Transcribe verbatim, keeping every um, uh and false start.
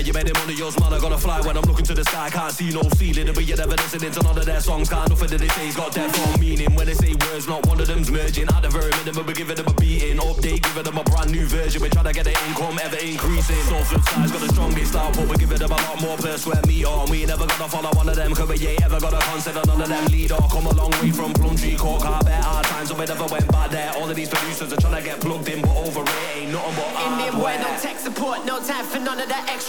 you made him under yours, man, I gotta fly when I'm looking to the sky. Can't see no ceiling, but you're never listening to none of their songs. Can't nothing that they say, he's got dead from meaning. When they say words, not one of them's merging. At the very minimum, we're giving them a beating. Update, giving them a brand new version. We're trying to get the income ever increasing. So flip side's got the strongest output. We're giving them a lot more per square meter. And we ain't never gonna follow one of them, cause we ain't ever gonna consider none of them leader. Come a long way from Plumtree Court, carpet, hard times, so we never went back there. All of these producers are trying to get plugged in, but over it ain't nothing but Indian boy, hardware. no tech support, no time for none of that extra.